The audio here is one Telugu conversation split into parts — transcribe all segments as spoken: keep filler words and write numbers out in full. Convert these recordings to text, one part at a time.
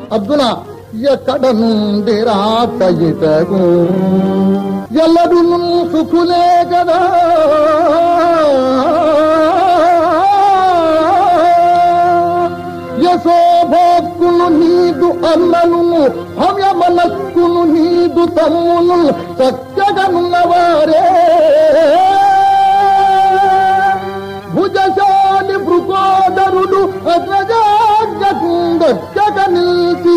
అర్జున, ఎక్కడ నుండి రాక ఇతగు ఎల్లడు సుఖులే కదా. యశోభోక్కులు నీదు అన్నను, భవ్యమనస్కులు నీదు తమ్ములు చక్కగనున్నవారే. భుజశాలి భృకోదరుడు అగ్రజాగ నిలిచి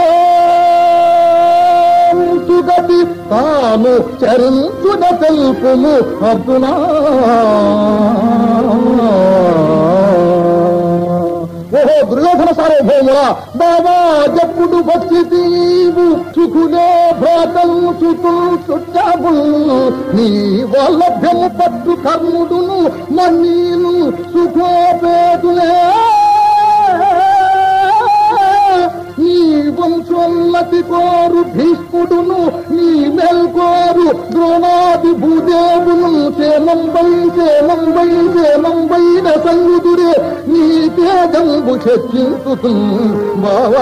చేతుగతి తాను చరించుద తెలుపుము అర్జునా. ఓహో దుర్యోధన సార్వభౌముల, బాబా జప్పుడు వచ్చి తీవు సుఖులే భ్రాతలు సుతులు చుట్టాబులు నీ వల్లభ్యము పట్టు కర్ముడును మన్నీను సుఖోపేతులే. నీ వంశోన్నతి కోరు భీష్ముడును నీ మెల్కోరు ద్రోణాది భూదేవును చేమంబై చేమంబై చేమంబైన సంగుదురే నీ తేజంబు చర్చించు బావా.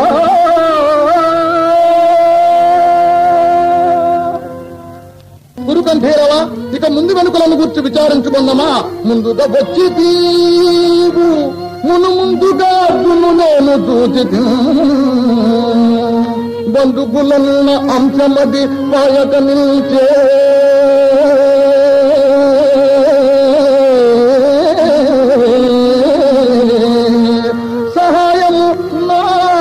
గురుకంఠీరవా, ఇక ముందు వెనుకలను గుర్చి విచారించుకుందామా. ముందుగా వచ్చి తీవు మును ముందుగా అర్జును నేను చూచి బంధుకులన్న అంశమది పాయక నిల్చే. సహాయము నా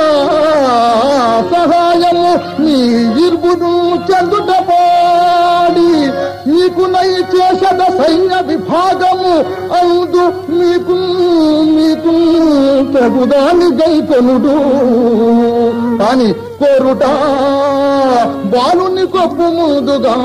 సహాయము నీ ఇర్బుడు చెందుట పాడి నీకు నై చేసద సైన్య విభాగము అందు మీకు మీకు తగుదాని గైకొనుడు కాని కోరుట బాలుని కొప్పు ముందుగా.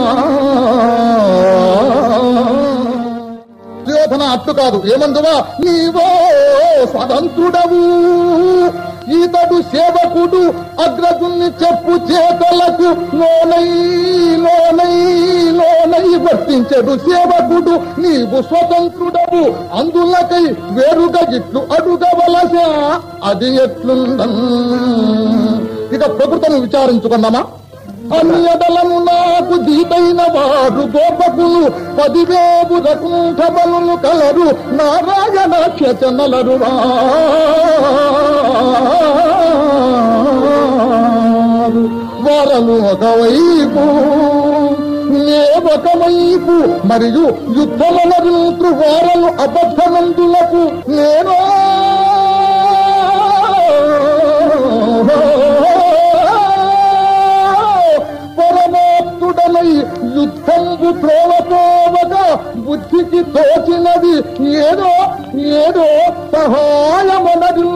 దుర్యోధన అట్టు కాదు, ఏమందువా నీవో స్వతంత్రుడవు, ఈతడు సేవకుడు అగ్రజుని చెప్పు చేతలకు లోనై లోనై లోనై వర్తించడు సేవకుడు. నీవు స్వతంత్రుడవు, అందులకై వేరుగా ఇట్లు అడుగవలసా అది ఎట్లుండం. ఇక ప్రభుత్వం విచారించుకుందామా. అన్యదలను నాకు దీటైన వారు గోపకులు పదివేపు రకుంఠబలు కలరు నారాయణ క్షనలరు. వారలు ఒకవైపు నే ఒకవైపు మరియు యుద్ధమనరు వారలు అబద్ధమందులకు నేను పరమాత్ముడనై యుద్ధంబు ప్రోవతోవగా బుద్ధికి తోచినది ఏదో ఏదో సహాయమనరు.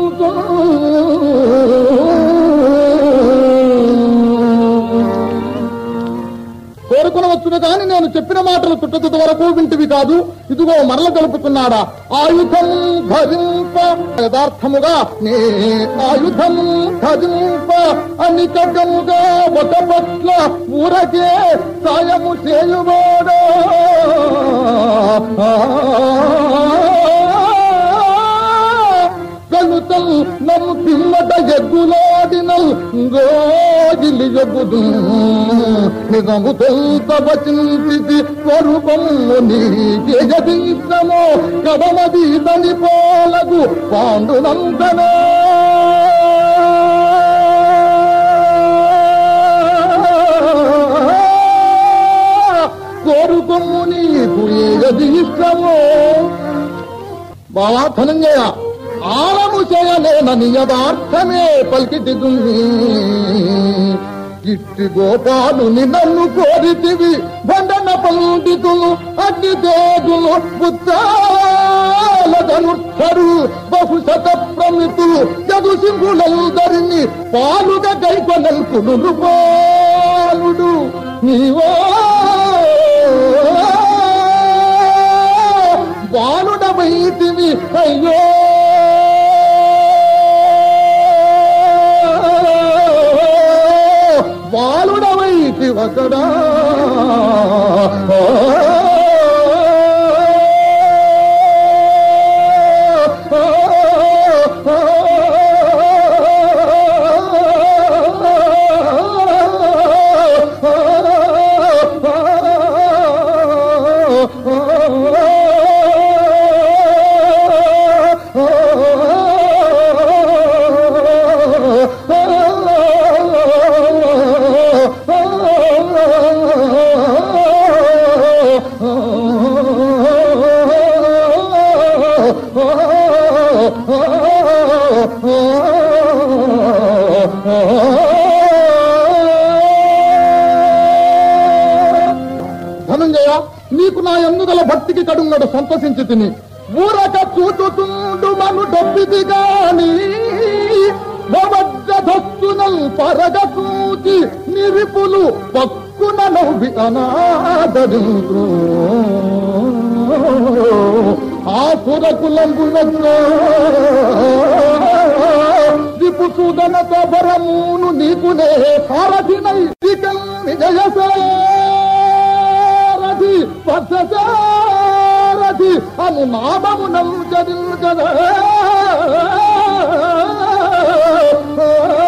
కోరుకునవచ్చును కాని నేను చెప్పిన మాటలు చుట్టతుత వరకు వింటివి కాదు. ఇదిగో మరల కలుపుతున్నాడా. ఆయుధం ధరింప యథార్థముగా నే ఆయుధం ధరింప అనికటముగా ఒక పట్ల ఊరకే సాయము చేయువాడా. కలుతం నన్ను పిల్లట ఎగ్గులాడినల్ గోగిలి ఎగ్గుదు నిజము తొంత వచించి స్వరూపము నీకే జదిష్టమో కదమది దని పోలకు పాండునందనా. కోరుకొమ్ము నీకు ఏది ఇష్టమో. బావా ధనంజయ, ఆలము చేయలేనని యథార్థమే పలికిటిదుంది. ఇట్టి గోపాలుని నన్ను కోరితివి బండన పండితులు అగ్ని తేజులు బుద్ధాలనుడు బహు శత ప్రమితులు జగు సింహులందరినీ పాలుగా గైకొనల్కుడు పాలుడు నీవో బాలుడవైతివి అయ్యో. బాలుడవైతి ఒకడా ధనంజయ, నీకు నా ఎందుగల భక్తికి కడుంగడు సంతసించి తిని ఊరక చూచుతుండు మను డబ్బిది గాని నవద్రధస్తునల్ పరగ చూచి నిరిపులు పక్కున నవ్వి అనాదరించు ఆ సురకులంబునో దిపు సుదనతో బరమును నీకునే సారథినై విజయసారథి పథసారథి అను నామమునం చదిల్ కదా